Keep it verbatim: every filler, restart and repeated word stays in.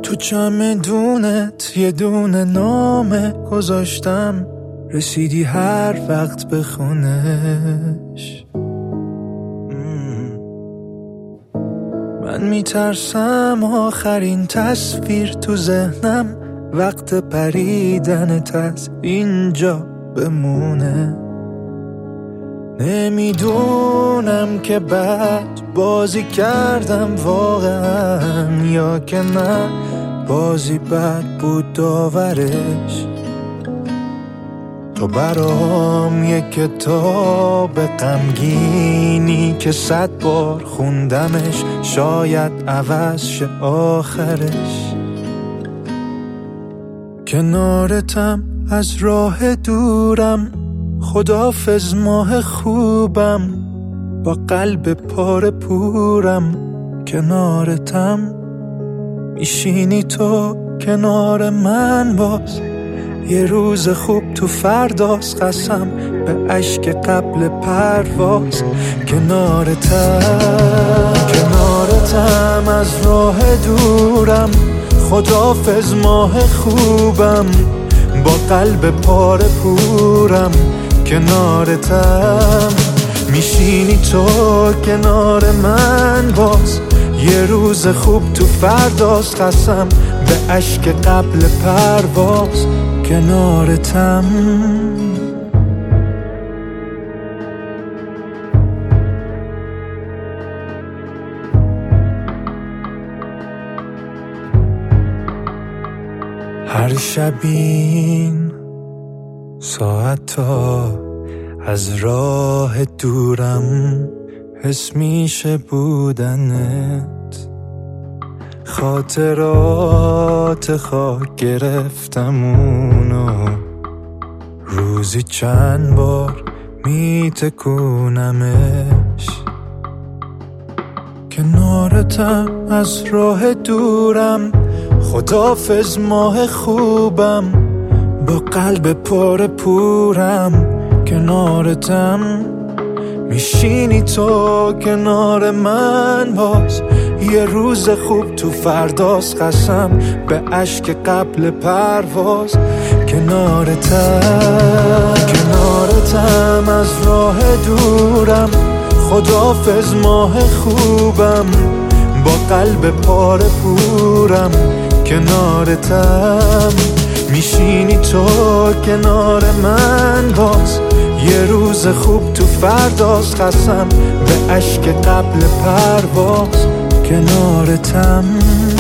تو چمدونت یه دونه نامه گذاشتم، رسیدی هر وقت به خونش. من میترسم آخرین تصویر تو ذهنم وقت پریدنت از اینجا بمونه. نمیدونم که بد بازی کردم واقعا یا که نه بازی بد بود داورش. تو برام یک کتاب غمگینی که صد بار خوندمش، شاید عوض شه آخرش. کنارتم از راه دورم، خداحافظ ماه خوبم، با قلب پاره پورم. کنارتم میشینی تو کنار من باز، یه روز خوب تو فرداست، قسم به اشک قبل پرواز. کنارتم کنارتم از راه دورم، خداحافظ ماه خوبم، با قلب پاره پورم. کنارتم میشینی تو کنار من باز، یه روز خوب تو فرداست، قسم به اشک قبل پرواز. کنارتم هر شبین ساعتا از راه دورم حس میشه بودنت. خاطرات خاک گرفتمونو روزی چند بار میتکونمش. کنارتم از راه دورم، خداحافظ ماه خوبم، با قلب پر پورم. کنارتم میشینی تو کنار من باز، یه روز خوب تو فرداست، قسم به اشک قبل پرواز. کنارتم کنارتم از راه دورم، خداحافظ ماه خوبم، با قلب پاره پورم. کنارتم میشینی تو کنار من باز، یه روز خوب تو فرداست، قسم به اشک قبل پرواز. کنارتم